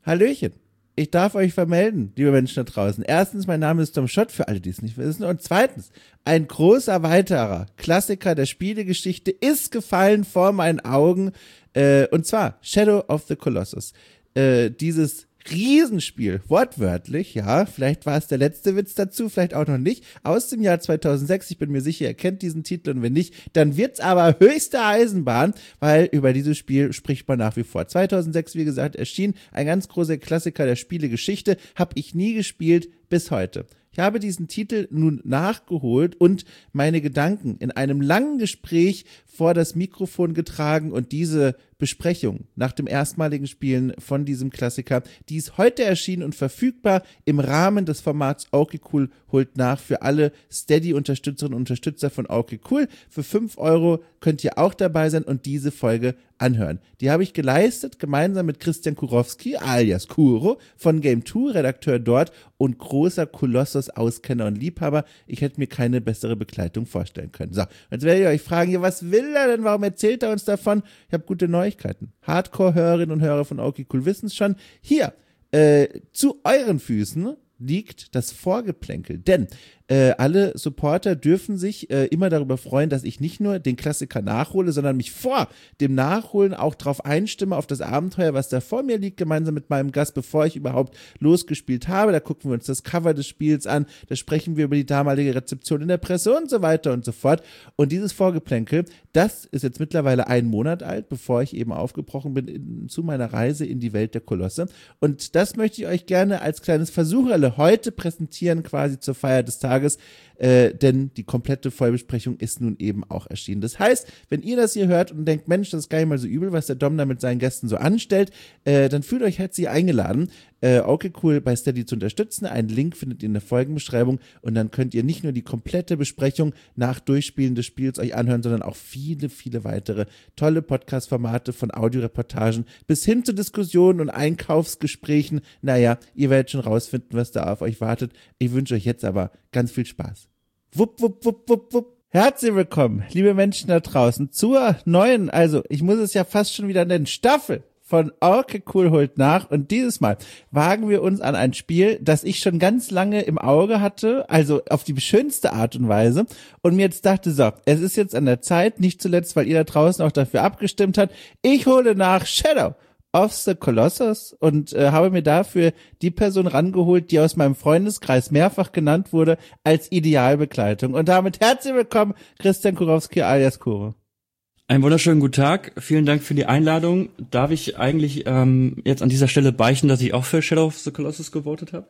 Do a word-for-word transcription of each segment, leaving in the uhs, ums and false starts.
Hallöchen. Ich darf euch vermelden, liebe Menschen da draußen. Erstens, mein Name ist Tom Schott, für alle, die es nicht wissen. Und zweitens, ein großer weiterer Klassiker der Spielegeschichte ist gefallen vor meinen Augen. Äh, und zwar Shadow of the Colossus. Äh, dieses Riesenspiel, wortwörtlich, ja, vielleicht war es der letzte Witz dazu, vielleicht auch noch nicht, aus dem Jahr zweitausendsechs, ich bin mir sicher, ihr kennt diesen Titel und wenn nicht, dann wird's aber höchste Eisenbahn, weil über dieses Spiel spricht man nach wie vor. zweitausendsechs, wie gesagt, erschien ein ganz großer Klassiker der Spielegeschichte, habe ich nie gespielt bis heute. Ich habe diesen Titel nun nachgeholt und meine Gedanken in einem langen Gespräch vor das Mikrofon getragen und diese Besprechung nach dem erstmaligen Spielen von diesem Klassiker, die ist heute erschienen und verfügbar im Rahmen des Formats Okay Cool holt nach für alle Steady-Unterstützerinnen und Unterstützer von Okay Cool. Für fünf Euro könnt ihr auch dabei sein und diese Folge anhören. Die habe ich geleistet, gemeinsam mit Christian Kurowski, alias Kuro, von Game zwei, Redakteur dort und großer Kolossus-Auskenner und Liebhaber. Ich hätte mir keine bessere Begleitung vorstellen können. So, jetzt werdet ihr euch fragen, ja, was will er denn? Warum erzählt er uns davon? Ich habe gute Neuigkeiten. Hardcore-Hörerinnen und Hörer von Okay Cool wissen es schon. Hier, äh, zu euren Füßen liegt das Vorgeplänkel, denn äh, alle Supporter dürfen sich äh, immer darüber freuen, dass ich nicht nur den Klassiker nachhole, sondern mich vor dem Nachholen auch drauf einstimme, auf das Abenteuer, was da vor mir liegt, gemeinsam mit meinem Gast, bevor ich überhaupt losgespielt habe. Da gucken wir uns das Cover des Spiels an, da sprechen wir über die damalige Rezeption in der Presse und so weiter und so fort. Und dieses Vorgeplänkel, das ist jetzt mittlerweile einen Monat alt, bevor ich eben aufgebrochen bin in, zu meiner Reise in die Welt der Kolosse. Und das möchte ich euch gerne als kleines Versucherle heute präsentieren, quasi zur Feier des Tages. Äh, denn die komplette Vollbesprechung ist nun eben auch erschienen. Das heißt, wenn ihr das hier hört und denkt, Mensch, das ist gar nicht mal so übel, was der Dom da mit seinen Gästen so anstellt, äh, dann fühlt euch herzlich eingeladen, äh, Okay Cool bei Steady zu unterstützen. Einen Link findet ihr in der Folgenbeschreibung und dann könnt ihr nicht nur die komplette Besprechung nach Durchspielen des Spiels euch anhören, sondern auch viele, viele weitere tolle Podcast-Formate von Audioreportagen bis hin zu Diskussionen und Einkaufsgesprächen. Naja, ihr werdet schon rausfinden, was da auf euch wartet. Ich wünsche euch jetzt aber ganz viel Spaß. Wupp, wupp, wupp, wupp, wupp. Herzlich willkommen, liebe Menschen da draußen, zur neuen, also ich muss es ja fast schon wieder nennen, Staffel von Okay Cool holt nach. Und dieses Mal wagen wir uns an ein Spiel, das ich schon ganz lange im Auge hatte, also auf die schönste Art und Weise. Und mir jetzt dachte, so, es ist jetzt an der Zeit, nicht zuletzt, weil ihr da draußen auch dafür abgestimmt habt, ich hole nach Shadow of the Colossus und äh, habe mir dafür die Person rangeholt, die aus meinem Freundeskreis mehrfach genannt wurde als Idealbegleitung. Und damit herzlich willkommen, Christian Kurowski alias Kuro. Einen wunderschönen guten Tag. Vielen Dank für die Einladung. Darf ich eigentlich ähm, jetzt an dieser Stelle beichten, dass ich auch für Shadow of the Colossus gewotet habe?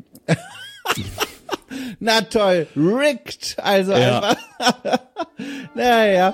Na toll, rigged. Also ja. einfach. Naja.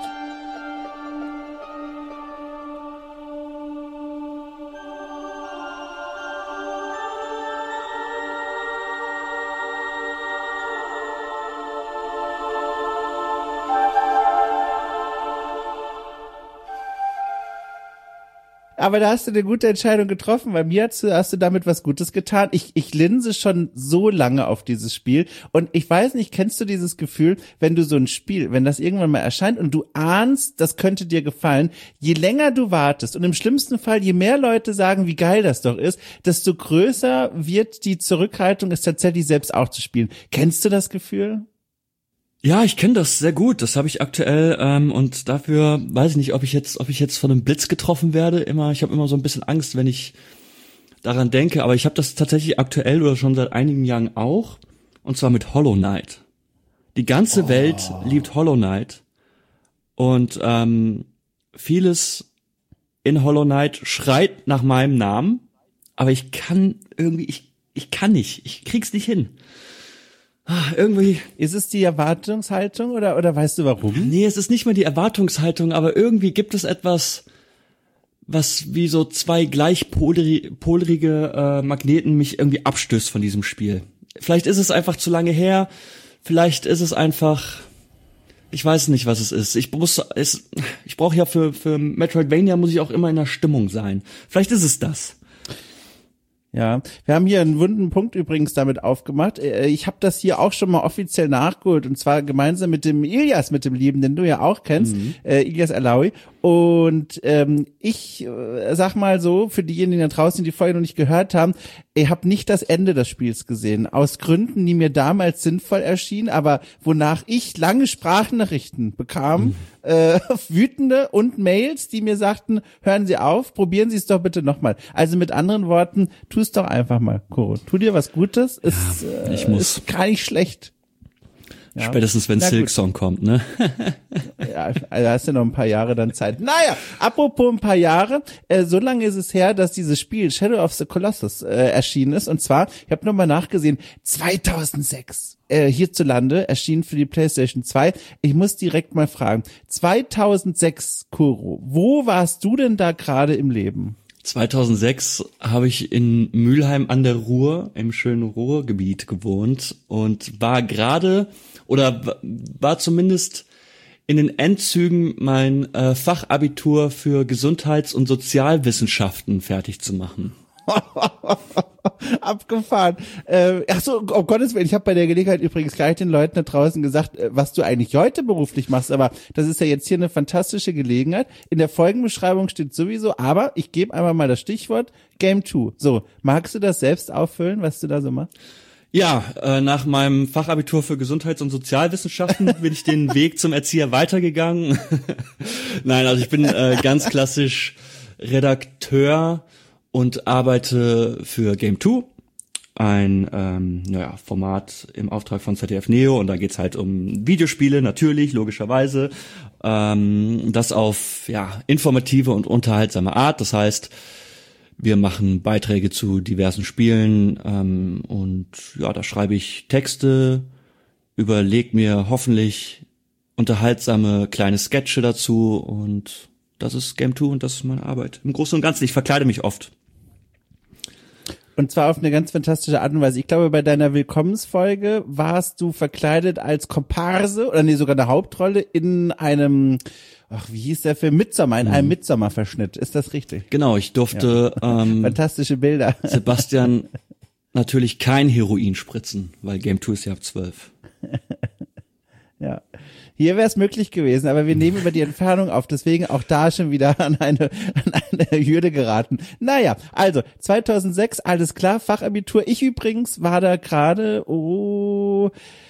Aber da hast du eine gute Entscheidung getroffen, weil mir hast du, hast du damit was Gutes getan. Ich, ich linse schon so lange auf dieses Spiel und ich weiß nicht, kennst du dieses Gefühl, wenn du so ein Spiel, wenn das irgendwann mal erscheint und du ahnst, das könnte dir gefallen, je länger du wartest und im schlimmsten Fall, je mehr Leute sagen, wie geil das doch ist, desto größer wird die Zurückhaltung, es tatsächlich selbst auch zu spielen. Kennst du das Gefühl? Ja, ich kenne das sehr gut. Das habe ich aktuell ähm, und dafür weiß ich nicht, ob ich jetzt, ob ich jetzt von einem Blitz getroffen werde. Immer, ich habe immer so ein bisschen Angst, wenn ich daran denke. Aber ich habe das tatsächlich aktuell oder schon seit einigen Jahren auch. Und zwar mit Hollow Knight. Die ganze oh. Welt liebt Hollow Knight und ähm, vieles in Hollow Knight schreit nach meinem Namen. Aber ich kann irgendwie, ich ich kann nicht, ich krieg's nicht hin. Ah, irgendwie. Ist es die Erwartungshaltung oder oder weißt du warum? Nee, es ist nicht mal die Erwartungshaltung, aber irgendwie gibt es etwas, was wie so zwei gleichpolarige äh, Magneten mich irgendwie abstößt von diesem Spiel. Vielleicht ist es einfach zu lange her, vielleicht ist es einfach, ich weiß nicht, was es ist. Ich muss, es, ich brauche ja für für Metroidvania muss ich auch immer in der Stimmung sein. Vielleicht ist es das. Ja, wir haben hier einen wunden Punkt übrigens damit aufgemacht. Ich habe das hier auch schon mal offiziell nachgeholt und zwar gemeinsam mit dem Ilias, mit dem Lieben, den du ja auch kennst, mhm. äh, Ilias Alaoui. Und ähm, ich äh, sag mal so, für diejenigen da draußen, die die Folge noch nicht gehört haben, ich habe nicht das Ende des Spiels gesehen. Aus Gründen, die mir damals sinnvoll erschienen, aber wonach ich lange Sprachnachrichten bekam, mhm. äh, wütende und Mails, die mir sagten, hören Sie auf, probieren Sie es doch bitte nochmal. Also mit anderen Worten, tu es doch einfach mal, Koro. Tu dir was Gutes, ist, ja, ich äh, muss. ist gar nicht schlecht. Ja. Spätestens, wenn Silksong kommt, ne? Ja, also hast du noch ein paar Jahre dann Zeit. Naja, apropos ein paar Jahre, äh, so lange ist es her, dass dieses Spiel Shadow of the Colossus äh, erschienen ist. Und zwar, ich habe nochmal nachgesehen, zweitausendsechs äh, hierzulande erschienen für die PlayStation zwei. Ich muss direkt mal fragen, zweitausendsechs, Kuro, wo warst du denn da gerade im Leben? zweitausendsechs habe ich in Mülheim an der Ruhr, im schönen Ruhrgebiet gewohnt und war gerade oder war zumindest in den Endzügen mein äh, Fachabitur für Gesundheits- und Sozialwissenschaften fertig zu machen. Abgefahren. Äh, ach so, um Gottes Willen, ich habe bei der Gelegenheit übrigens gleich den Leuten da draußen gesagt, was du eigentlich heute beruflich machst, aber das ist ja jetzt hier eine fantastische Gelegenheit. In der Folgenbeschreibung steht sowieso, aber ich gebe einmal mal das Stichwort Game zwei. So, magst du das selbst auffüllen, was du da so machst? Ja, äh, nach meinem Fachabitur für Gesundheits- und Sozialwissenschaften bin ich den Weg zum Erzieher weitergegangen. Nein, also ich bin äh, ganz klassisch Redakteur und arbeite für Game zwei, ein ähm, naja, Format im Auftrag von Z D F Neo, und da geht's halt um Videospiele, natürlich, logischerweise, ähm, das auf ja informative und unterhaltsame Art. Das heißt, wir machen Beiträge zu diversen Spielen ähm, und ja, da schreibe ich Texte, überleg mir hoffentlich unterhaltsame kleine Sketche dazu, und das ist Game zwei und das ist meine Arbeit. Im Großen und Ganzen, ich verkleide mich oft. Und zwar auf eine ganz fantastische Art und Weise. Ich glaube, bei deiner Willkommensfolge warst du verkleidet als Komparse oder nee, sogar eine Hauptrolle in einem, ach, wie hieß der Film? Midsommar, in einem Midsommar-Verschnitt. Ist das richtig? Genau, ich durfte ja. ähm, fantastische Bilder. Sebastian natürlich kein Heroin spritzen, weil Game zwei ist ja ab zwölf. Ja. Hier wäre es möglich gewesen, aber wir nehmen über die Entfernung auf, deswegen auch da schon wieder an eine, an eine Hürde geraten. Naja, also zweitausendsechs, alles klar, Fachabitur. Ich übrigens war da gerade, oh,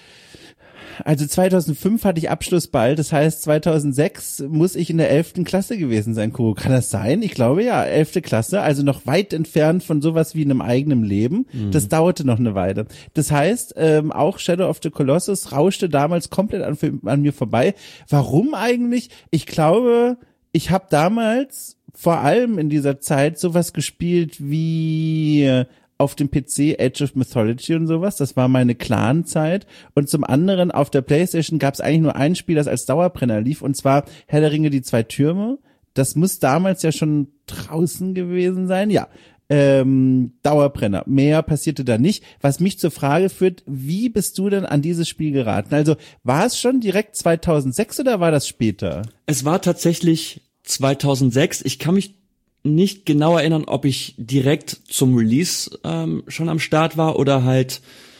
also zweitausendfünf hatte ich Abschluss bald, das heißt zweitausendsechs muss ich in der elften Klasse gewesen sein, Kuro. Kann das sein? Ich glaube ja, elfte Klasse, also noch weit entfernt von sowas wie einem eigenen Leben. Mhm. Das dauerte noch eine Weile. Das heißt, ähm, auch Shadow of the Colossus rauschte damals komplett an, an mir vorbei. Warum eigentlich? Ich glaube, ich habe damals vor allem in dieser Zeit sowas gespielt wie auf dem P C Age of Mythology und sowas, das war meine Clan-Zeit, und zum anderen auf der PlayStation gab es eigentlich nur ein Spiel, das als Dauerbrenner lief, und zwar Herr der Ringe, die zwei Türme. Das muss damals ja schon draußen gewesen sein, ja. Ähm, Dauerbrenner, mehr passierte da nicht, was mich zur Frage führt, wie bist du denn an dieses Spiel geraten? Also war es schon direkt zweitausendsechs oder war das später? Es war tatsächlich zweitausendsechs, ich kann mich nicht genau erinnern, ob ich direkt zum Release ähm, schon am Start war oder halt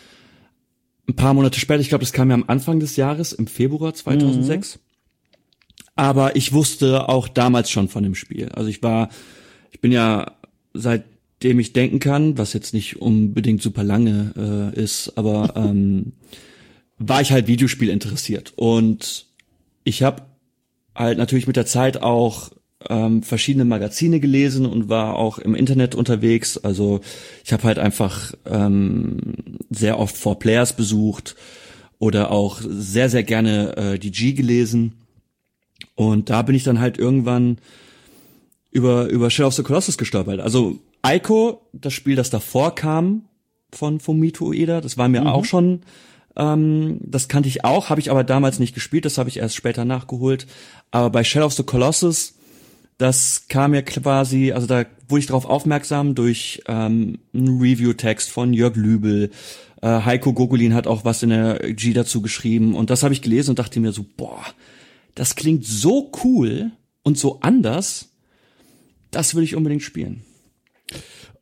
ein paar Monate später. Ich glaube, das kam ja am Anfang des Jahres, im Februar zweitausendsechs. Mhm. Aber ich wusste auch damals schon von dem Spiel. Also ich war, ich bin ja, seitdem ich denken kann, was jetzt nicht unbedingt super lange äh, ist, aber ähm, war ich halt Videospiel interessiert. Und ich habe halt natürlich mit der Zeit auch ähm, verschiedene Magazine gelesen und war auch im Internet unterwegs. Also ich habe halt einfach ähm, sehr oft four Players besucht oder auch sehr, sehr gerne äh, die G gelesen. Und da bin ich dann halt irgendwann über über Shadow of the Colossus gestolpert. Also Ico, das Spiel, das davor kam von Fumito Ueda, das war mir mhm. auch schon, ähm, das kannte ich auch, habe ich aber damals nicht gespielt, das habe ich erst später nachgeholt. Aber bei Shadow of the Colossus, das kam mir quasi, also da wurde ich darauf aufmerksam durch ähm, einen Review-Text von Jörg Lübel. Äh, Heiko Gogolin hat auch was in der G dazu geschrieben, und das habe ich gelesen und dachte mir so, boah, das klingt so cool und so anders, das will ich unbedingt spielen.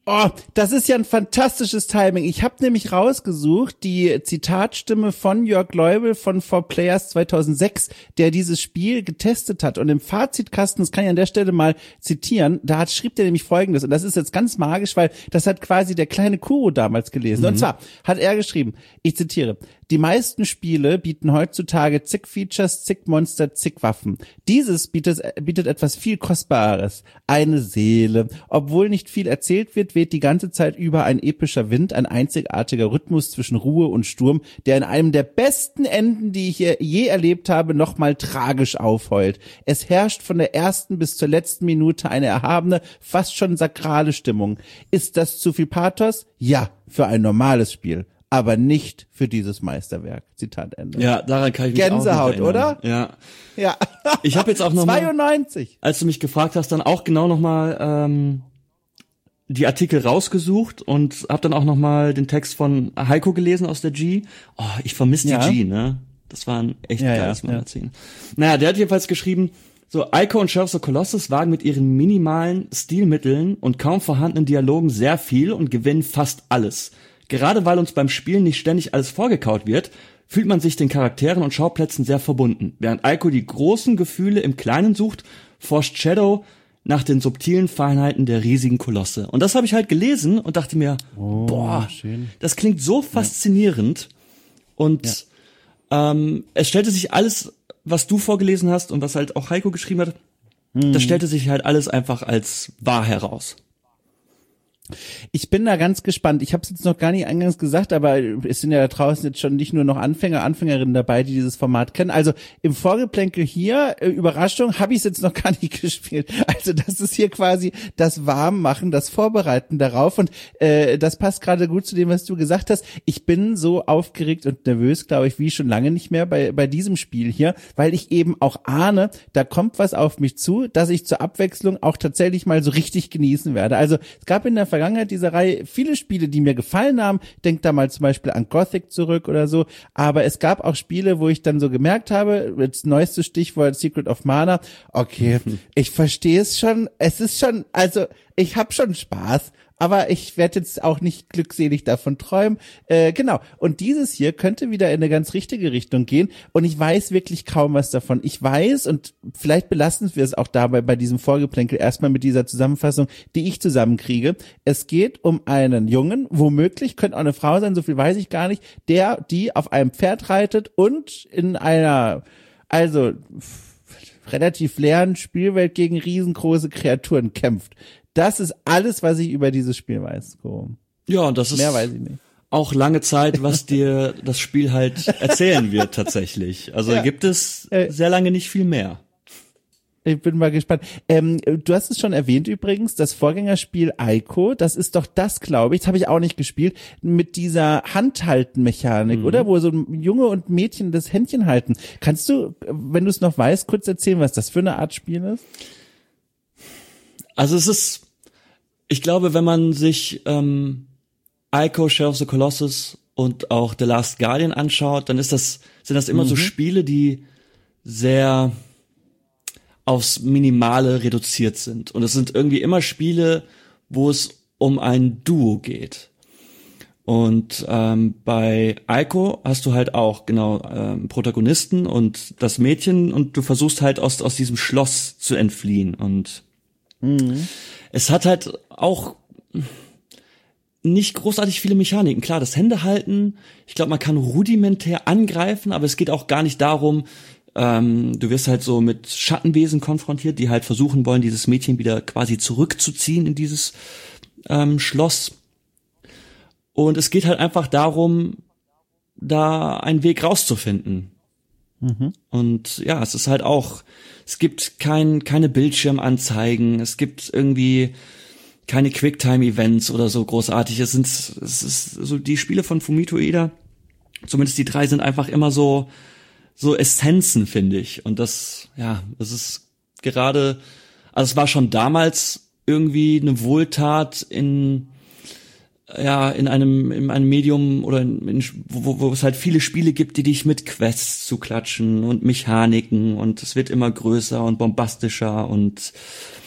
Oh, das ist ja ein fantastisches Timing. Ich habe nämlich rausgesucht die Zitatstimme von Jörg Leubel von four Players zweitausendsechs, der dieses Spiel getestet hat. Und im Fazitkasten, das kann ich an der Stelle mal zitieren, da hat, schrieb der nämlich Folgendes. Und das ist jetzt ganz magisch, weil das hat quasi der kleine Kuro damals gelesen. Mhm. Und zwar hat er geschrieben, ich zitiere, die meisten Spiele bieten heutzutage zig Features, zig Monster, zig Waffen. Dieses bietet, bietet etwas viel Kostbares. Eine Seele. Obwohl nicht viel erzählt wird, weht die ganze Zeit über ein epischer Wind, ein einzigartiger Rhythmus zwischen Ruhe und Sturm, der in einem der besten Enden, die ich je erlebt habe, nochmal tragisch aufheult. Es herrscht von der ersten bis zur letzten Minute eine erhabene, fast schon sakrale Stimmung. Ist das zu viel Pathos? Ja, für ein normales Spiel. Aber nicht für dieses Meisterwerk. Zitat Ende. Ja, daran kann ich mich Gänsehaut, auch noch erinnern. oder? Ja. Ja. Ich habe jetzt auch noch zweiundneunzig. Mal, als du mich gefragt hast, dann auch genau noch mal ähm, die Artikel rausgesucht und habe dann auch noch mal den Text von Heiko gelesen aus der G. Oh, ich vermisse die ja. G, ne? Das war ein echt ja, geiles ja, Magazin. Ja. Naja, der hat jedenfalls geschrieben, so, Ico und Shadow of the Colossus wagen mit ihren minimalen Stilmitteln und kaum vorhandenen Dialogen sehr viel und gewinnen fast alles. Gerade weil uns beim Spielen nicht ständig alles vorgekaut wird, fühlt man sich den Charakteren und Schauplätzen sehr verbunden. Während Ico die großen Gefühle im Kleinen sucht, forscht Shadow nach den subtilen Feinheiten der riesigen Kolosse. Und das habe ich halt gelesen und dachte mir, oh, boah, schön. Das klingt so faszinierend. Ja. Und ja. Ähm, es stellte sich alles, was du vorgelesen hast und was halt auch Heiko geschrieben hat, hm. das stellte sich halt alles einfach als wahr heraus. Ich bin da ganz gespannt. Ich habe es jetzt noch gar nicht eingangs gesagt, aber es sind ja da draußen jetzt schon nicht nur noch Anfänger, Anfängerinnen dabei, die dieses Format kennen. Also im Vorgeplänkel hier, äh, Überraschung, habe ich es jetzt noch gar nicht gespielt. Also das ist hier quasi das Warmmachen, das Vorbereiten darauf und äh, das passt gerade gut zu dem, was du gesagt hast. Ich bin so aufgeregt und nervös, glaube ich, wie schon lange nicht mehr bei bei diesem Spiel hier, weil ich eben auch ahne, da kommt was auf mich zu, dass ich zur Abwechslung auch tatsächlich mal so richtig genießen werde. Also es gab in der Vergangenheit dieser Reihe viele Spiele, die mir gefallen haben. Denk da mal zum Beispiel an Gothic zurück oder so. Aber es gab auch Spiele, wo ich dann so gemerkt habe, das neueste Stichwort Secret of Mana, okay, ich verstehe es schon. Es ist schon, also ich habe schon Spaß. Aber ich werde jetzt auch nicht glückselig davon träumen. Äh, genau. Und dieses hier könnte wieder in eine ganz richtige Richtung gehen. Und ich weiß wirklich kaum was davon. Ich weiß, und vielleicht belassen wir es auch dabei bei diesem Vorgeplänkel erstmal mit dieser Zusammenfassung, die ich zusammenkriege. Es geht um einen Jungen, womöglich, könnte auch eine Frau sein, so viel weiß ich gar nicht, der, die auf einem Pferd reitet und in einer, also relativ leeren Spielwelt gegen riesengroße Kreaturen kämpft. Das ist alles, was ich über dieses Spiel weiß. So. Ja, und das ist mehr weiß ich nicht. Auch lange Zeit, was dir das Spiel halt erzählen wird tatsächlich. Also ja. gibt es sehr lange nicht viel mehr. Ich bin mal gespannt. Ähm, du hast es schon erwähnt übrigens, das Vorgängerspiel Ico, das ist doch das, glaube ich, das habe ich auch nicht gespielt, mit dieser Handhalten-Mechanik, mhm. oder? Wo so ein Junge und Mädchen das Händchen halten. Kannst du, wenn du es noch weißt, kurz erzählen, was das für eine Art Spiel ist? Also es ist, ich glaube, wenn man sich ähm, Ico, Shadow of the Colossus und auch The Last Guardian anschaut, dann ist das, sind das immer mhm. so Spiele, die sehr aufs Minimale reduziert sind. Und es sind irgendwie immer Spiele, wo es um ein Duo geht. Und ähm, bei Ico hast du halt auch genau ähm, Protagonisten und das Mädchen und du versuchst halt aus aus diesem Schloss zu entfliehen. Und mhm. es hat halt auch nicht großartig viele Mechaniken. Klar, das Händehalten, ich glaube, man kann rudimentär angreifen, aber es geht auch gar nicht darum, ähm, du wirst halt so mit Schattenwesen konfrontiert, die halt versuchen wollen, dieses Mädchen wieder quasi zurückzuziehen in dieses ähm, Schloss. Und es geht halt einfach darum, da einen Weg rauszufinden. Mhm. Und ja, es ist halt auch, es gibt kein, keine Bildschirmanzeigen, es gibt irgendwie keine Quicktime-Events oder so großartig. Es sind, es ist so die Spiele von Fumito Ueda, zumindest die drei sind einfach immer so, so Essenzen, finde ich. Und das, ja, das ist gerade, also es war schon damals irgendwie eine Wohltat in, ja, in einem, in einem Medium oder in, in, wo, wo es halt viele Spiele gibt, die dich mit Quests zu klatschen und Mechaniken und es wird immer größer und bombastischer und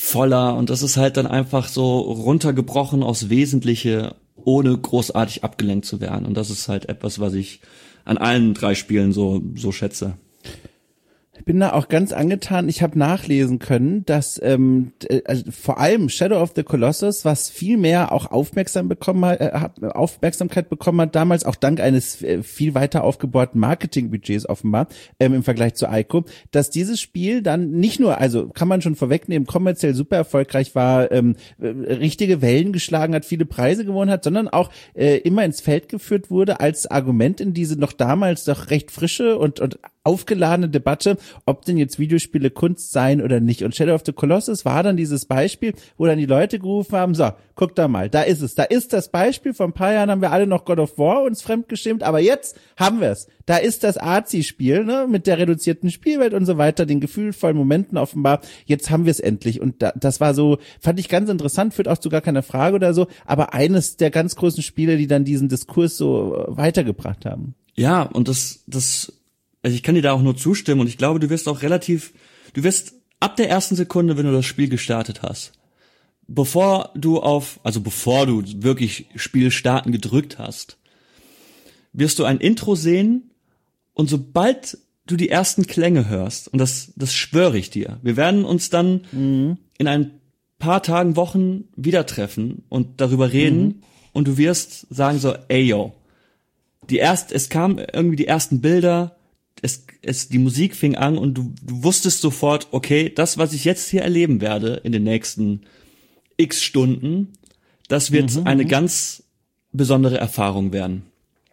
voller und das ist halt dann einfach so runtergebrochen aufs Wesentliche, ohne großartig abgelenkt zu werden. Und das ist halt etwas, was ich an allen drei Spielen so so schätze. Ich bin da auch ganz angetan. Ich habe nachlesen können, dass ähm, also vor allem Shadow of the Colossus, was viel mehr auch aufmerksam bekommen hat, äh, Aufmerksamkeit bekommen hat, damals auch dank eines äh, viel weiter aufgebohrten Marketingbudgets offenbar ähm, im Vergleich zu Ico, dass dieses Spiel dann nicht nur, also kann man schon vorwegnehmen, kommerziell super erfolgreich war, ähm, äh, richtige Wellen geschlagen hat, viele Preise gewonnen hat, sondern auch äh, immer ins Feld geführt wurde als Argument in diese noch damals doch recht frische und und aufgeladene Debatte, ob denn jetzt Videospiele Kunst seien oder nicht. Und Shadow of the Colossus war dann dieses Beispiel, wo dann die Leute gerufen haben, so, guck da mal, da ist es, da ist das Beispiel, vor ein paar Jahren haben wir alle noch God of War uns fremdgestimmt, aber jetzt haben wir es. Da ist das Arzi-Spiel, ne, mit der reduzierten Spielwelt und so weiter, den gefühlvollen Momenten offenbar, jetzt haben wir es endlich. Und da, das war so, fand ich ganz interessant, führt auch zu gar keiner Frage oder so, aber eines der ganz großen Spiele, die dann diesen Diskurs so weitergebracht haben. Ja, und das, das Also ich kann dir da auch nur zustimmen und ich glaube, du wirst auch relativ, du wirst ab der ersten Sekunde, wenn du das Spiel gestartet hast, bevor du auf, also bevor du wirklich Spiel starten gedrückt hast, wirst du ein Intro sehen und sobald du die ersten Klänge hörst, und das, das schwöre ich dir, wir werden uns dann mhm. in ein paar Tagen, Wochen wieder treffen und darüber reden mhm. und du wirst sagen so, ey yo, die erst, es kamen irgendwie die ersten Bilder, Es, es, die Musik fing an und du, du wusstest sofort, okay, das, was ich jetzt hier erleben werde in den nächsten x Stunden, das wird mhm, eine ganz besondere Erfahrung werden.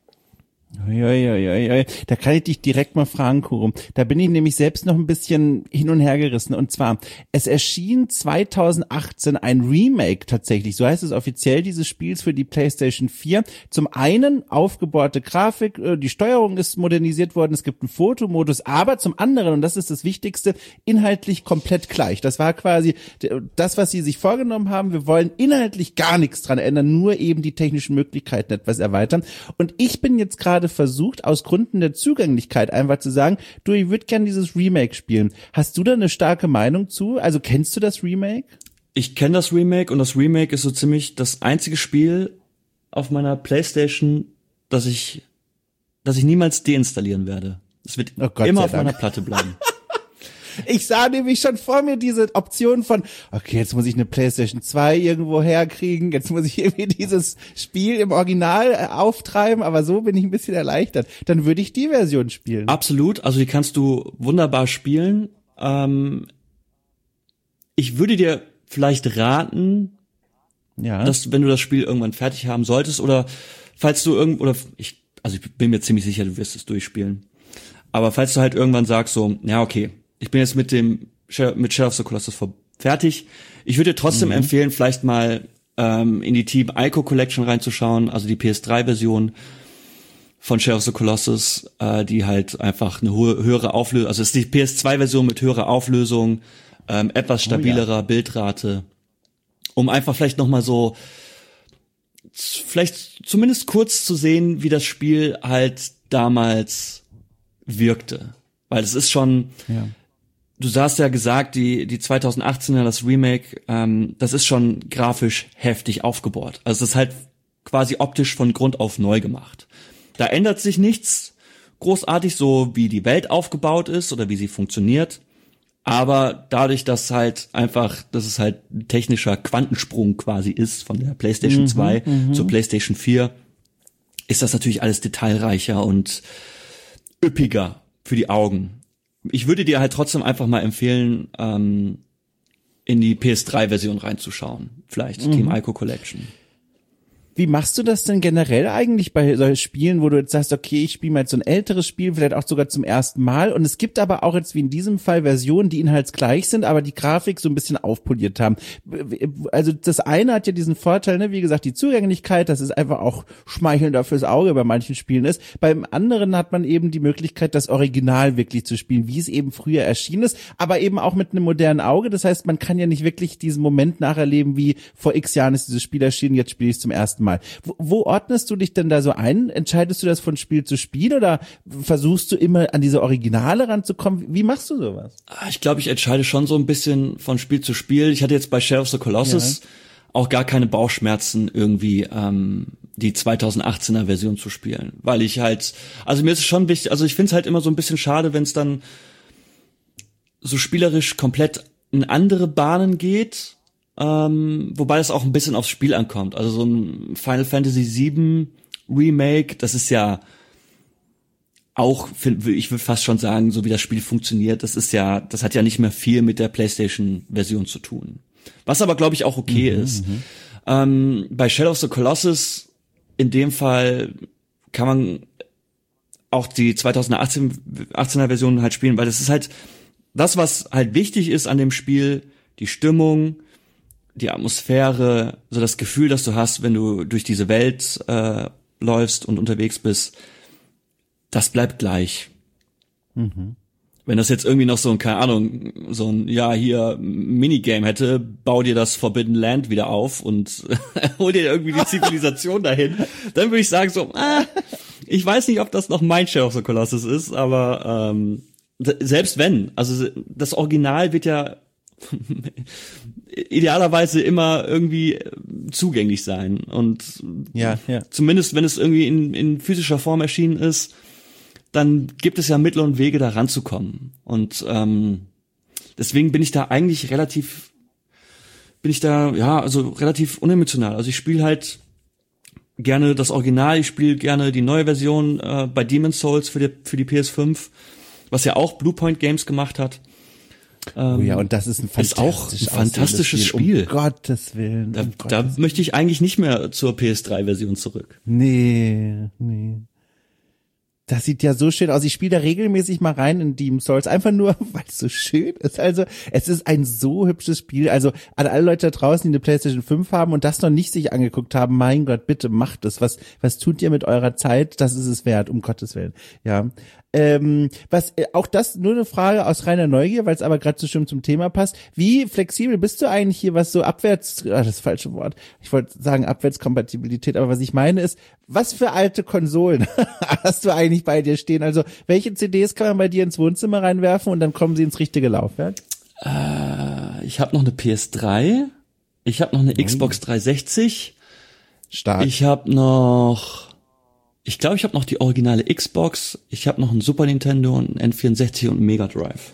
Ja, ja, ja, ja. Da kann ich dich direkt mal fragen, Kurum. Da bin ich nämlich selbst noch ein bisschen hin und her gerissen. Und zwar, es erschien zweitausendachtzehn ein Remake tatsächlich, so heißt es offiziell, dieses Spiels für die PlayStation vier. Zum einen aufgebohrte Grafik, die Steuerung ist modernisiert worden, es gibt einen Fotomodus, aber zum anderen, und das ist das Wichtigste, inhaltlich komplett gleich. Das war quasi das, was sie sich vorgenommen haben. Wir wollen inhaltlich gar nichts dran ändern, nur eben die technischen Möglichkeiten etwas erweitern. Und ich bin jetzt gerade versucht, aus Gründen der Zugänglichkeit einfach zu sagen, du, ich würde gerne dieses Remake spielen. Hast du da eine starke Meinung zu? Also kennst du das Remake? Ich kenne das Remake und das Remake ist so ziemlich das einzige Spiel auf meiner PlayStation, das ich, das ich niemals deinstallieren werde. Es wird oh Gott, immer auf Dank. meiner Platte bleiben. Ich sah nämlich schon vor mir diese Option von, okay, jetzt muss ich eine PlayStation zwei irgendwo herkriegen, jetzt muss ich irgendwie dieses Spiel im Original äh, auftreiben, aber so bin ich ein bisschen erleichtert. Dann würde ich die Version spielen. Absolut, also die kannst du wunderbar spielen. Ähm, ich würde dir vielleicht raten, ja, dass wenn du das Spiel irgendwann fertig haben solltest oder falls du irgend oder ich, also ich bin mir ziemlich sicher, du wirst es durchspielen. Aber falls du halt irgendwann sagst so, ja okay, ich bin jetzt mit dem mit Shadow of the Colossus fertig. Ich würde dir trotzdem mhm. empfehlen, vielleicht mal ähm, in die Team Ico Collection reinzuschauen, also die P S drei Version von Shadow of the Colossus, äh, die halt einfach eine hohe, höhere Auflösung, also es ist die P S zwei Version mit höherer Auflösung, ähm, etwas stabilerer oh, ja. Bildrate, um einfach vielleicht noch mal so vielleicht zumindest kurz zu sehen, wie das Spiel halt damals wirkte, weil es ist schon ja. Du hast ja gesagt, die die zweitausendachtzehner, das Remake, ähm, das ist schon grafisch heftig aufgebohrt. Also es ist halt quasi optisch von Grund auf neu gemacht. Da ändert sich nichts großartig, so wie die Welt aufgebaut ist oder wie sie funktioniert. Aber dadurch, dass halt einfach, dass es halt ein technischer Quantensprung quasi ist von der PlayStation mhm, zwei mhm. zur PlayStation vier, ist das natürlich alles detailreicher und üppiger für die Augen. Ich würde dir halt trotzdem einfach mal empfehlen, ähm, in die P S drei Version reinzuschauen. Vielleicht mhm. Team Ico Collection. Wie machst du das denn generell eigentlich bei solchen Spielen, wo du jetzt sagst, okay, ich spiele mal jetzt so ein älteres Spiel, vielleicht auch sogar zum ersten Mal, und es gibt aber auch jetzt wie in diesem Fall Versionen, die inhaltsgleich sind, aber die Grafik so ein bisschen aufpoliert haben. Also das eine hat ja diesen Vorteil, ne, wie gesagt, die Zugänglichkeit, dass es einfach auch schmeichelnder fürs Auge bei manchen Spielen ist. Beim anderen hat man eben die Möglichkeit, das Original wirklich zu spielen, wie es eben früher erschienen ist, aber eben auch mit einem modernen Auge. Das heißt, man kann ja nicht wirklich diesen Moment nacherleben, wie vor x Jahren ist dieses Spiel erschienen, jetzt spiele ich es zum ersten Mal. Mal. Wo, wo ordnest du dich denn da so ein? Entscheidest du das von Spiel zu Spiel oder versuchst du immer an diese Originale ranzukommen? Wie machst du sowas? Ich glaube, ich entscheide schon so ein bisschen von Spiel zu Spiel. Ich hatte jetzt bei Shadow of the Colossus ja. auch gar keine Bauchschmerzen, irgendwie ähm, die zweitausendachtzehner Version zu spielen. Weil ich halt, also mir ist es schon wichtig, also ich finde es halt immer so ein bisschen schade, wenn es dann so spielerisch komplett in andere Bahnen geht, ähm, wobei es auch ein bisschen aufs Spiel ankommt. Also so ein Final Fantasy sieben Remake, das ist ja auch, ich würde fast schon sagen, so wie das Spiel funktioniert, das ist ja, das hat ja nicht mehr viel mit der PlayStation-Version zu tun. Was aber, glaube ich, auch okay mhm, ist. Mhm. Ähm, bei Shadow of the Colossus in dem Fall kann man auch die zweitausendachtzehner Version halt spielen, weil das ist halt das, was halt wichtig ist an dem Spiel, die Stimmung, die Atmosphäre, so das Gefühl, das du hast, wenn du durch diese Welt äh, läufst und unterwegs bist, das bleibt gleich. Mhm. Wenn das jetzt irgendwie noch so ein, keine Ahnung, so ein, ja, hier, Minigame hätte, bau dir das Forbidden Land wieder auf und hol dir irgendwie die Zivilisation dahin, dann würde ich sagen so, ah, ich weiß nicht, ob das noch mein Shadow of the Colossus ist, aber ähm, selbst wenn, also das Original wird ja idealerweise immer irgendwie zugänglich sein und ja, ja. zumindest wenn es irgendwie in, in physischer Form erschienen ist, dann gibt es ja Mittel und Wege, da ranzukommen. Und ähm, deswegen bin ich da eigentlich relativ, bin ich da, ja, also relativ unemotional. Also ich spiele halt gerne das Original, ich spiele gerne die neue Version äh, bei Demon's Souls für die, für die P S fünf, was ja auch Bluepoint Games gemacht hat. Ähm, oh ja, und das ist ein fantastisch ist auch ein fantastisches Spiel. Um Gottes Willen. Da, um da Gottes möchte ich eigentlich nicht mehr zur P S drei Version zurück. Nee, nee. Das sieht ja so schön aus. Ich spiele da regelmäßig mal rein in Demon's Souls, einfach nur, weil es so schön ist. Also, es ist ein so hübsches Spiel. Also, an alle Leute da draußen, die eine PlayStation fünf haben und das noch nicht sich angeguckt haben, mein Gott, bitte macht es. Was, was tut ihr mit eurer Zeit? Das ist es wert, um Gottes Willen. Ja. Ähm, was, äh, auch das nur eine Frage aus reiner Neugier, weil es aber gerade so schön zum Thema passt. Wie flexibel bist du eigentlich hier, was so abwärts, ah, das ist das falsche Wort. Ich wollte sagen Abwärtskompatibilität, aber was ich meine ist, was für alte Konsolen hast du eigentlich bei dir stehen? Also, welche C Ds kann man bei dir ins Wohnzimmer reinwerfen und dann kommen sie ins richtige Laufwerk? Äh, ich habe noch eine P S drei, ich habe noch eine oh. Xbox dreihundertsechzig. Stark. Ich habe noch Ich glaube, ich habe noch die originale Xbox, ich habe noch ein Super Nintendo und ein N vierundsechzig und ein Mega Drive.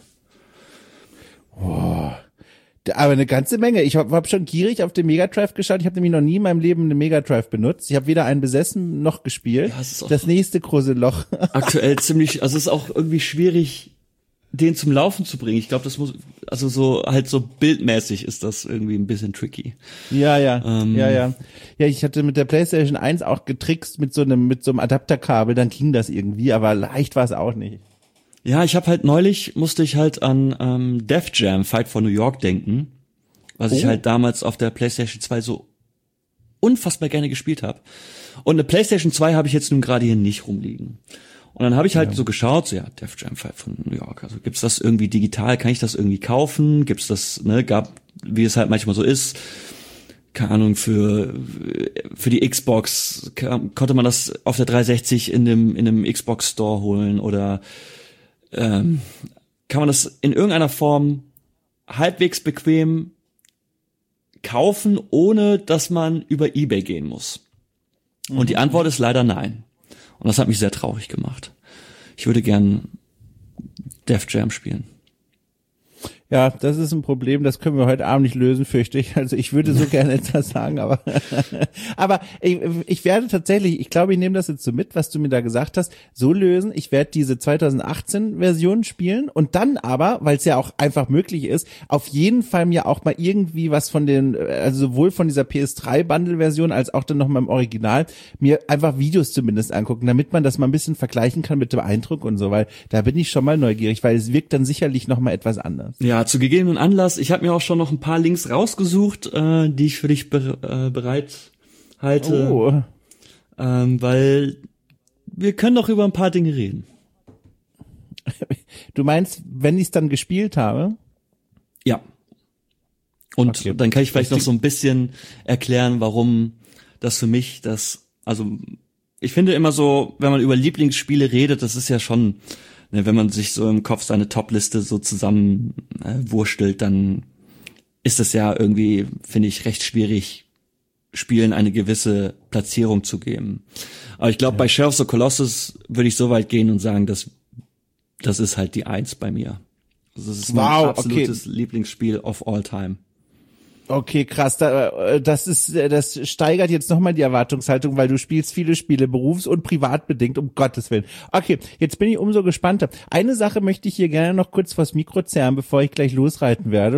Oh, aber eine ganze Menge. Ich habe hab schon gierig auf den Mega Drive geschaut. Ich habe nämlich noch nie in meinem Leben einen Mega Drive benutzt. Ich habe weder einen besessen noch gespielt. Ja, das, das nächste große Loch. Aktuell ziemlich, also es ist auch irgendwie schwierig, den zum Laufen zu bringen. Ich glaube, das muss, also so halt so bildmäßig ist das irgendwie ein bisschen tricky. Ja, ja, ähm, ja, ja. Ja, ich hatte mit der PlayStation eins auch getrickst mit so einem, mit so einem Adapterkabel, dann ging das irgendwie, aber leicht war es auch nicht. Ja, ich habe halt neulich, musste ich halt an ähm, Def Jam Fight for New York denken, was oh. ich halt damals auf der PlayStation zwei so unfassbar gerne gespielt habe. Und eine PlayStation zwei habe ich jetzt nun gerade hier nicht rumliegen. Und dann habe ich halt ja. so geschaut, so ja, Def Jam Fight von New York, also gibt's das irgendwie digital, kann ich das irgendwie kaufen? Gibt's das, ne, gab, wie es halt manchmal so ist, keine Ahnung, für für die Xbox kann, konnte man das auf der dreihundertsechzig in dem in einem Xbox Store holen oder ähm, kann man das in irgendeiner Form halbwegs bequem kaufen, ohne dass man über eBay gehen muss? Mhm. Und die Antwort ist leider nein. Und das hat mich sehr traurig gemacht. Ich würde gern Def Jam spielen. Ja, das ist ein Problem, das können wir heute Abend nicht lösen, fürchte ich. Also ich würde so gerne etwas sagen, aber aber ich, ich werde tatsächlich, ich glaube, ich nehme das jetzt so mit, was du mir da gesagt hast, so lösen. Ich werde diese zweitausendachtzehn Version spielen und dann aber, weil es ja auch einfach möglich ist, auf jeden Fall mir auch mal irgendwie was von den, also sowohl von dieser P S drei Bundle Version als auch dann nochmal im Original, mir einfach Videos zumindest angucken, damit man das mal ein bisschen vergleichen kann mit dem Eindruck und so, weil da bin ich schon mal neugierig, weil es wirkt dann sicherlich nochmal etwas anders. Ja, zu gegebenen Anlass. Ich habe mir auch schon noch ein paar Links rausgesucht, äh, die ich für dich be- äh, bereit halte, oh. ähm, weil wir können doch über ein paar Dinge reden. Du meinst, wenn ich es dann gespielt habe? Ja. Und okay. Dann kann ich vielleicht noch so ein bisschen erklären, warum dass für mich das, also ich finde immer so, wenn man über Lieblingsspiele redet, das ist ja schon, ne, wenn man sich so im Kopf seine Top-Liste so zusammen äh, wurstelt, dann ist es ja irgendwie, finde ich, recht schwierig, Spielen eine gewisse Platzierung zu geben. Aber ich glaube, ja. bei Shadow of the Colossus würde ich so weit gehen und sagen, dass das ist halt die Eins bei mir. Also das ist wow, mein absolutes okay. Lieblingsspiel of all time. Okay, krass. Das ist, das steigert jetzt nochmal die Erwartungshaltung, weil du spielst viele Spiele berufs- und privatbedingt, um Gottes Willen. Okay, jetzt bin ich umso gespannter. Eine Sache möchte ich hier gerne noch kurz vors Mikro zerren, bevor ich gleich losreiten werde.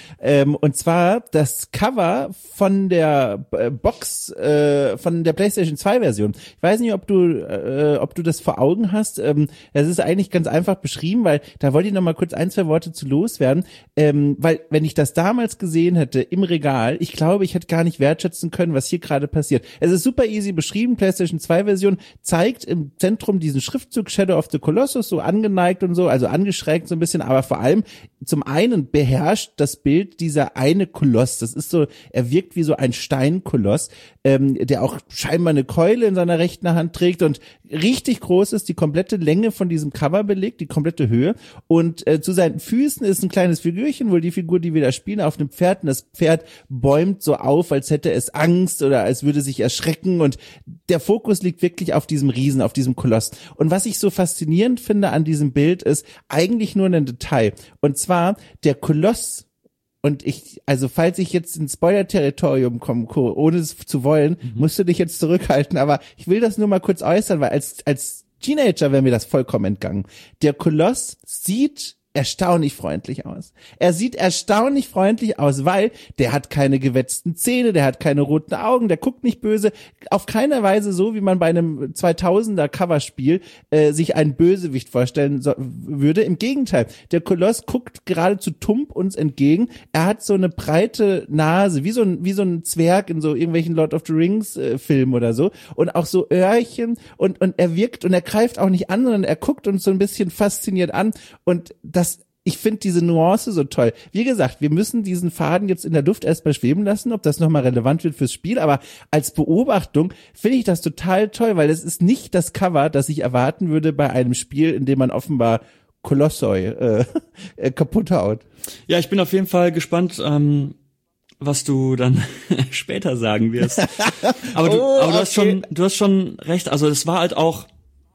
Und zwar das Cover von der Box, von der PlayStation zwei Version. Ich weiß nicht, ob du, ob du das vor Augen hast. Das ist eigentlich ganz einfach beschrieben, weil da wollte ich nochmal kurz ein, zwei Worte zu loswerden. Weil, wenn ich das damals gesehen hätte, im Regal, ich glaube, ich hätte gar nicht wertschätzen können, was hier gerade passiert. Es ist super easy beschrieben, PlayStation zwei Version zeigt im Zentrum diesen Schriftzug Shadow of the Colossus, so angeneigt und so, also angeschrägt so ein bisschen, aber vor allem zum einen beherrscht das Bild dieser eine Koloss, das ist so, er wirkt wie so ein Steinkoloss, ähm, der auch scheinbar eine Keule in seiner rechten Hand trägt und richtig groß ist, die komplette Länge von diesem Cover belegt, die komplette Höhe und äh, zu seinen Füßen ist ein kleines Figürchen, wohl die Figur, die wir da spielen, auf einem Pferd und das Pferd bäumt so auf, als hätte es Angst oder als würde sich erschrecken und der Fokus liegt wirklich auf diesem Riesen, auf diesem Koloss. Und was ich so faszinierend finde an diesem Bild ist eigentlich nur ein Detail und zwar der Koloss. Und ich, also falls ich jetzt ins Spoiler-Territorium komme, ohne es zu wollen, mhm. musst du dich jetzt zurückhalten, aber ich will das nur mal kurz äußern, weil als, als Teenager wäre mir das vollkommen entgangen. Der Koloss sieht erstaunlich freundlich aus. Er sieht erstaunlich freundlich aus, weil der hat keine gewetzten Zähne, der hat keine roten Augen, der guckt nicht böse, auf keiner Weise so, wie man bei einem zweitausender Coverspiel äh, sich einen Bösewicht vorstellen so, würde. Im Gegenteil, der Koloss guckt geradezu tump uns entgegen. Er hat so eine breite Nase, wie so ein wie so ein Zwerg in so irgendwelchen Lord of the Rings äh, Filmen oder so und auch so Öhrchen und und er wirkt und er greift auch nicht an, sondern er guckt uns so ein bisschen fasziniert an und das ich finde diese Nuance so toll. Wie gesagt, wir müssen diesen Faden jetzt in der Luft erstmal schweben lassen, ob das nochmal relevant wird fürs Spiel, aber als Beobachtung finde ich das total toll, weil es ist nicht das Cover, das ich erwarten würde bei einem Spiel, in dem man offenbar Kolossoi äh, äh, kaputt haut. Ja, ich bin auf jeden Fall gespannt, ähm, was du dann später sagen wirst. Aber du, oh, aber du okay. hast schon, du hast schon recht, also es war halt auch,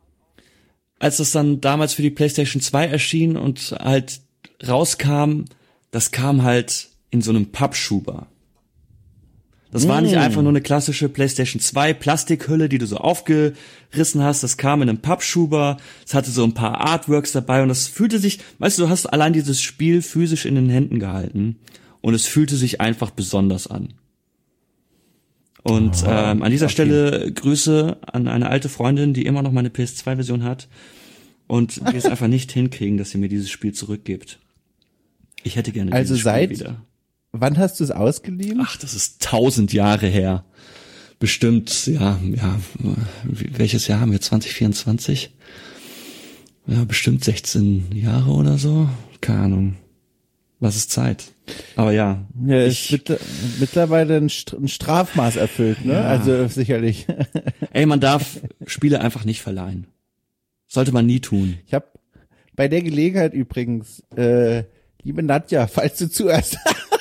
als das dann damals für die PlayStation zwei erschien und halt rauskam, das kam halt in so einem Pappschuber. Das mm. war nicht einfach nur eine klassische PlayStation zwei Plastikhülle, die du so aufgerissen hast, das kam in einem Pappschuber, es hatte so ein paar Artworks dabei und das fühlte sich, weißt du, du hast allein dieses Spiel physisch in den Händen gehalten und es fühlte sich einfach besonders an. Und oh, ähm, an dieser okay. Stelle Grüße an eine alte Freundin, die immer noch meine P S zwei Version hat und wir es einfach nicht hinkriegen, dass sie mir dieses Spiel zurückgibt. Ich hätte gerne also dieses Spiel seit, wieder. Wann hast du es ausgeliehen? Ach, das ist tausend Jahre her. Bestimmt, ja, ja. Welches Jahr haben wir? zwanzig vierundzwanzig? Ja, bestimmt sechzehn Jahre oder so. Keine Ahnung. Was ist Zeit? Aber ja. Ja, ich, ist mittlerweile ein Strafmaß erfüllt, ne? Ja. Also sicherlich. Ey, man darf Spiele einfach nicht verleihen. Sollte man nie tun. Ich habe bei der Gelegenheit übrigens, äh, liebe Nadja, falls du zuhörst,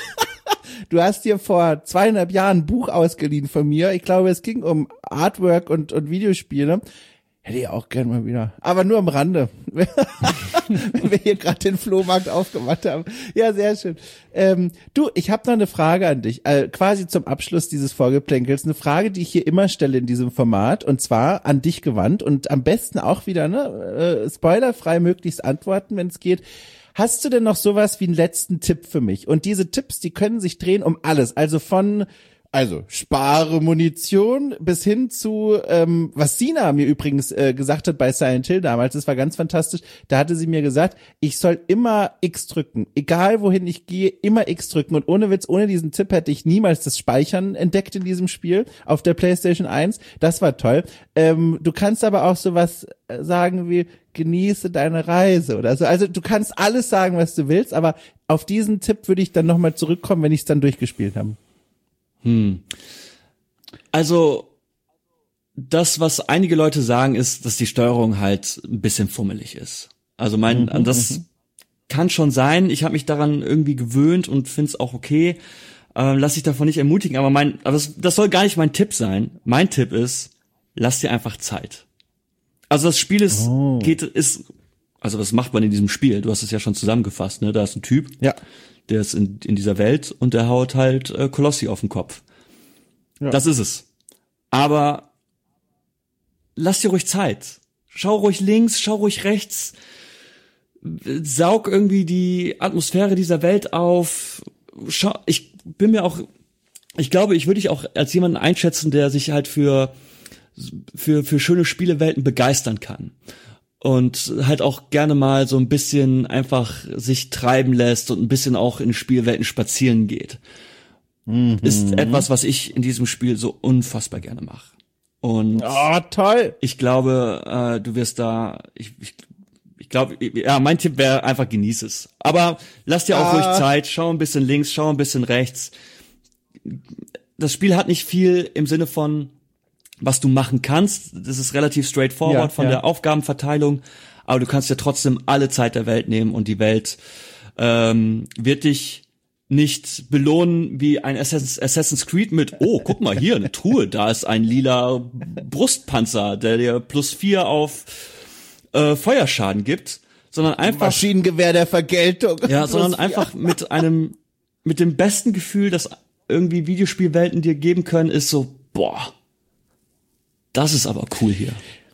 du hast dir vor zweieinhalb Jahren ein Buch ausgeliehen von mir. Ich glaube, es ging um Artwork und, und Videospiele. Hätte ich auch gern mal wieder. Aber nur am Rande. Wenn wir hier gerade den Flohmarkt aufgemacht haben. Ja, sehr schön. Ähm, du, ich habe noch eine Frage an dich. Äh, quasi zum Abschluss dieses Vorgeplänkels. Eine Frage, die ich hier immer stelle in diesem Format. Und zwar an dich gewandt. Und am besten auch wieder, ne, äh, spoilerfrei möglichst antworten, wenn es geht. Hast du denn noch sowas wie einen letzten Tipp für mich? Und diese Tipps, die können sich drehen um alles. Also von... Also, spare Munition bis hin zu, ähm, was Sina mir übrigens äh, gesagt hat bei Silent Hill damals, das war ganz fantastisch, da hatte sie mir gesagt, ich soll immer X drücken, egal wohin ich gehe, immer X drücken und ohne Witz, ohne diesen Tipp hätte ich niemals das Speichern entdeckt in diesem Spiel auf der PlayStation eins, das war toll. Ähm, du kannst aber auch sowas sagen wie, genieße deine Reise oder so, also du kannst alles sagen, was du willst, aber auf diesen Tipp würde ich dann nochmal zurückkommen, wenn ich es dann durchgespielt habe. Hm. Also, das, was einige Leute sagen, ist, dass die Steuerung halt ein bisschen fummelig ist. Also mein, mhm, das mhm. kann schon sein. Ich habe mich daran irgendwie gewöhnt und find's auch okay. Äh, lass dich davon nicht ermutigen. Aber mein, aber das, das soll gar nicht mein Tipp sein. Mein Tipp ist, lass dir einfach Zeit. Also das Spiel ist, oh. geht, ist, also was macht man in diesem Spiel? Du hast es ja schon zusammengefasst, ne? Da ist ein Typ, ja. der ist in, in dieser Welt und der haut halt äh, Kolossi auf den Kopf. Ja. Das ist es. Aber lass dir ruhig Zeit. Schau ruhig links, schau ruhig rechts. Saug irgendwie die Atmosphäre dieser Welt auf. Schau, ich bin mir auch, ich glaube, ich würde dich auch als jemanden einschätzen, der sich halt für für für schöne Spielewelten begeistern kann und halt auch gerne mal so ein bisschen einfach sich treiben lässt und ein bisschen auch in Spielwelten spazieren geht. Mhm. Ist etwas, was ich in diesem Spiel so unfassbar gerne mache. Und oh, toll. Ich glaube, äh, du wirst da, ich, ich Ich glaube, ja, mein Tipp wäre einfach, genieß es. Aber lass dir auch ah. ruhig Zeit, schau ein bisschen links, schau ein bisschen rechts. Das Spiel hat nicht viel im Sinne von, was du machen kannst. Das ist relativ straightforward ja, von ja. der Aufgabenverteilung. Aber du kannst ja trotzdem alle Zeit der Welt nehmen und die Welt ähm, wird dich nicht belohnen wie ein Assassin's Creed mit, oh, guck mal hier, eine Truhe, da ist ein lila Brustpanzer, der dir plus vier auf Äh, Feuerschaden gibt, sondern einfach Maschinengewehr der Vergeltung. Ja, sondern einfach mit einem mit dem besten Gefühl, das irgendwie Videospielwelten dir geben können, ist so, boah, das ist aber cool hier.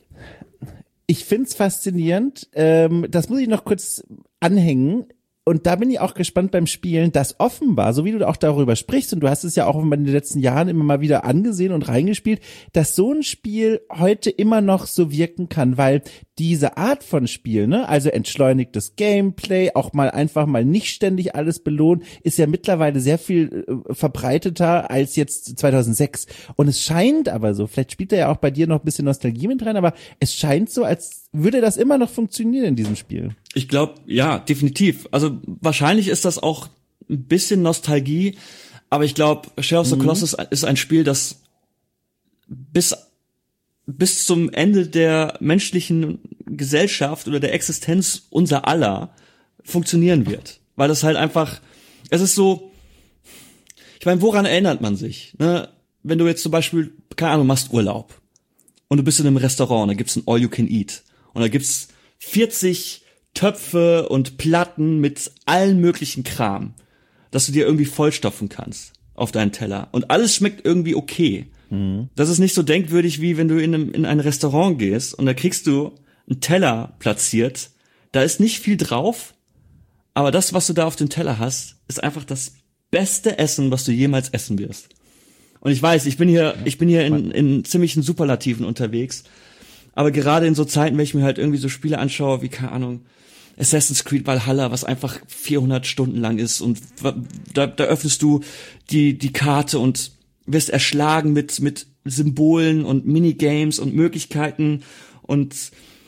Ich find's faszinierend. Ähm, das muss ich noch kurz anhängen. Und da bin ich auch gespannt beim Spielen, dass offenbar, so wie du auch darüber sprichst, und du hast es ja auch in den letzten Jahren immer mal wieder angesehen und reingespielt, dass so ein Spiel heute immer noch so wirken kann, weil diese Art von Spiel, ne, also entschleunigtes Gameplay, auch mal einfach mal nicht ständig alles belohnen, ist ja mittlerweile sehr viel äh, verbreiteter als jetzt zweitausendsechs. Und es scheint aber so, vielleicht spielt da ja auch bei dir noch ein bisschen Nostalgie mit rein, aber es scheint so, als würde das immer noch funktionieren in diesem Spiel. Ich glaube, ja, definitiv. Also wahrscheinlich ist das auch ein bisschen Nostalgie, aber ich glaube, Shadow of the Colossus mhm. ist ein Spiel, das bis bis zum Ende der menschlichen Gesellschaft oder der Existenz unser aller funktionieren wird. Weil das halt einfach, es ist so, ich meine, woran erinnert man sich? Ne? Wenn du jetzt zum Beispiel, keine Ahnung, machst Urlaub und du bist in einem Restaurant, da gibt's ein All-You-Can-Eat und da gibt's vierzig Töpfe und Platten mit allen möglichen Kram, dass du dir irgendwie vollstopfen kannst auf deinen Teller. Und alles schmeckt irgendwie okay. Mhm. Das ist nicht so denkwürdig, wie wenn du in, einem, in ein Restaurant gehst und da kriegst du einen Teller platziert. Da ist nicht viel drauf, aber das, was du da auf dem Teller hast, ist einfach das beste Essen, was du jemals essen wirst. Und ich weiß, ich bin hier, ich bin hier in, in ziemlichen Superlativen unterwegs. Aber gerade in so Zeiten, wenn ich mir halt irgendwie so Spiele anschaue, wie, keine Ahnung, Assassin's Creed Valhalla, was einfach vierhundert Stunden lang ist und da, da öffnest du die, die Karte und wirst erschlagen mit, mit Symbolen und Minigames und Möglichkeiten und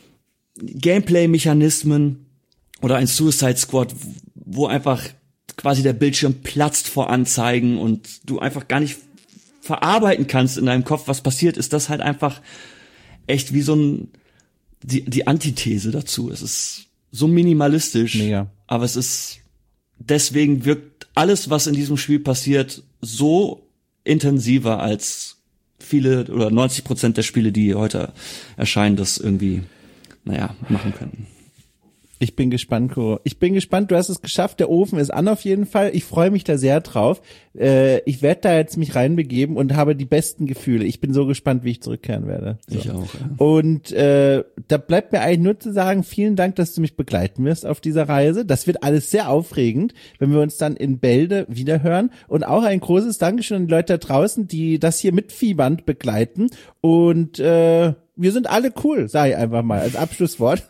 Gameplay-Mechanismen oder ein Suicide Squad, wo einfach quasi der Bildschirm platzt vor Anzeigen und du einfach gar nicht verarbeiten kannst in deinem Kopf, was passiert ist. Das halt einfach echt wie so ein, die, die Antithese dazu. Es ist so minimalistisch, mega. Aber es ist, deswegen wirkt alles, was in diesem Spiel passiert, so intensiver als viele oder neunzig Prozent der Spiele, die heute erscheinen, das irgendwie, naja, machen könnten. Ich bin gespannt, Kuro. Ich bin gespannt, du hast es geschafft, der Ofen ist an auf jeden Fall. Ich freue mich da sehr drauf. Äh, ich werde da jetzt mich reinbegeben und habe die besten Gefühle. Ich bin so gespannt, wie ich zurückkehren werde. So. Ich auch, ja. Und äh, da bleibt mir eigentlich nur zu sagen, vielen Dank, dass du mich begleiten wirst auf dieser Reise. Das wird alles sehr aufregend, wenn wir uns dann in Bälde wiederhören. Und auch ein großes Dankeschön an die Leute da draußen, die das hier mit Fiebernd begleiten. Und äh, wir sind alle cool, sage ich einfach mal als Abschlusswort.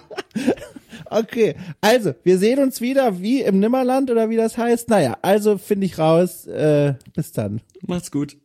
Okay, also, wir sehen uns wieder wie im Nimmerland oder wie das heißt. Naja, also finde ich raus. Äh, bis dann. Macht's gut.